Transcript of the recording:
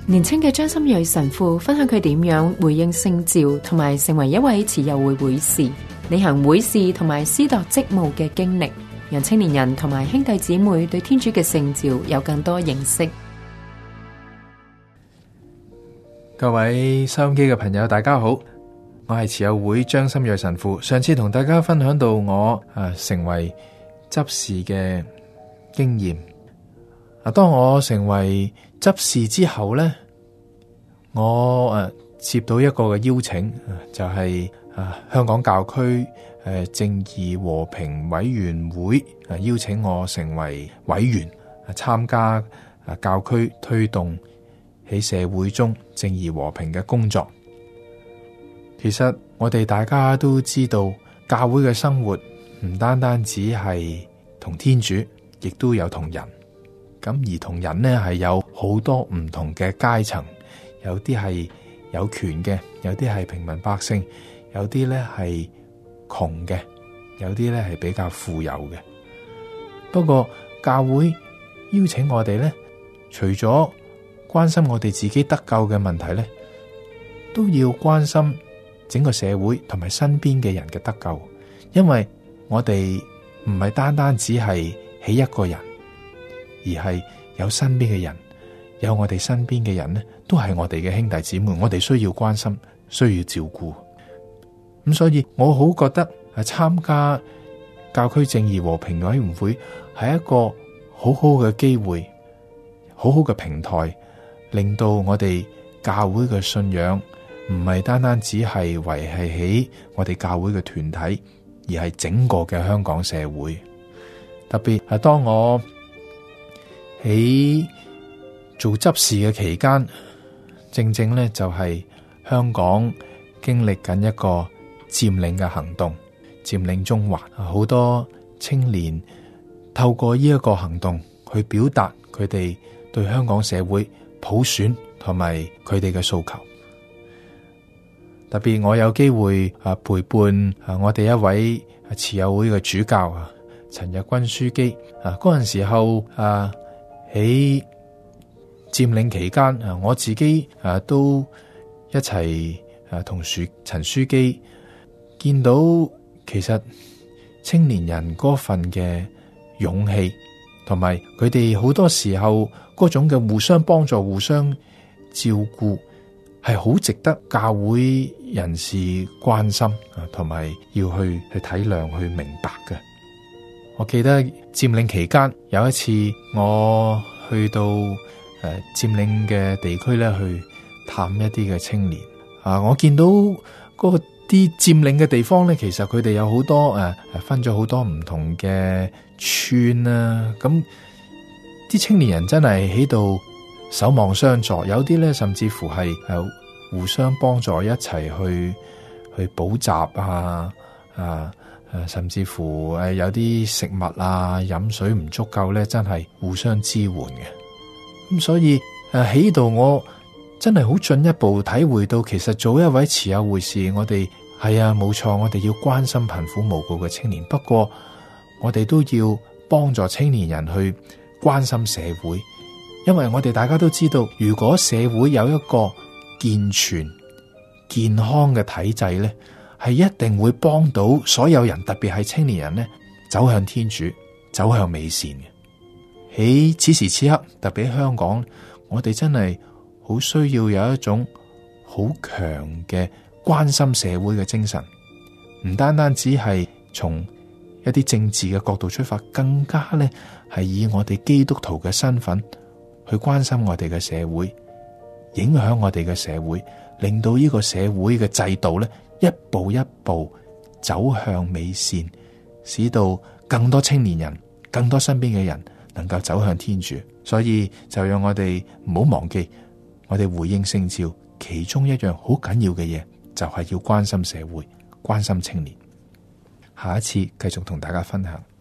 年輕嘅張心銳神父分享佢點樣回應聖召同埋成為一位慈幼會會士，履行會士同埋司鐸職務嘅經歷，讓青年人同埋兄弟姊妹對天主嘅聖召有更多認識。 各位收音機嘅朋友大家好，我係慈幼會張心銳神父。上次同大家分享到我成為執事嘅經驗。當我成為執事之後呢，我接到一個嘅邀請，就係香港教區正義和平委員會邀請我成為委員，參加教區推動喺社會中正義和平嘅工作。其實我哋大家都知道，教會嘅生活唔單單只係同天主，亦都有同人。咁而同人呢，係有好多唔同嘅階層，有啲係有權嘅，有啲係平民百姓，有啲呢係窮嘅，有啲呢係比較富有嘅。不過教會邀請我哋呢，除咗關心我哋自己得救嘅問題呢，都要關心整個社會同埋身邊嘅人嘅得救，因為我哋唔係單單只係起一個人，而係有身邊嘅人，有我哋身邊嘅人呢，都係我哋嘅兄弟姊妹，我哋需要關心，需要照顧。咁所以我好覺得參加教區正義和平委員會係一個好好嘅機會，好好嘅平台，令到我哋教會嘅信仰唔係單單只係維繫起我哋教會嘅團體，而係整個嘅香港社會。特別係當我喺做執事嘅期間，正正呢就係香港經歷緊一個佔領嘅行動，佔領中環。好多青年透過呢一個行動去表達佢哋對香港社會普選同埋佢哋嘅訴求。特別我有機會陪伴我哋一位慈幼會嘅主教陳日君樞機。嗰陣時候喺佔領期間，我自己都一齊同陳樞機見到，其實青年人嗰份嘅勇氣，同埋佢哋好多時候嗰種嘅互相幫助、互相照顧，係好值得教會人士關心同埋要去體諒、去明白嘅。我記得佔領期間有一次，我去到佔領嘅地區咧，去探一啲嘅青年。我見到嗰啲佔領嘅地方咧，其實佢哋有好多分咗好多唔同嘅村啦。咁啲青年人真係喺度守望相助，有啲咧甚至乎係互相幫助，一齊去補習甚至乎有啲食物飲水唔足夠咧，真係互相支援嘅。咁所以喺度我真係好進一步體會到，其實做一位慈幼會士，我哋係冇錯，我哋要關心貧苦無告嘅青年。不過我哋都要幫助青年人去關心社會，因為我哋大家都知道，如果社會有一個健全健康嘅體制呢，係一定會幫到所有人，特別係青年人呢，走向天主，走向美善嘅。喺此時此刻，特別喺香港，我哋真係好需要有一種好強嘅關心社會嘅精神，唔單單只係從一啲政治嘅角度出發，更加呢係以我哋基督徒嘅身份去關心我哋嘅社會，影響我哋嘅社會，令到呢個社會嘅制度呢一步一步走向美善，使到更多青年人、更多身邊嘅人能夠走向天主。所以就讓我哋唔好忘記，我哋回應聖召其中一樣好緊要嘅嘢，就係要關心社會、關心青年。下一次繼續同大家分享。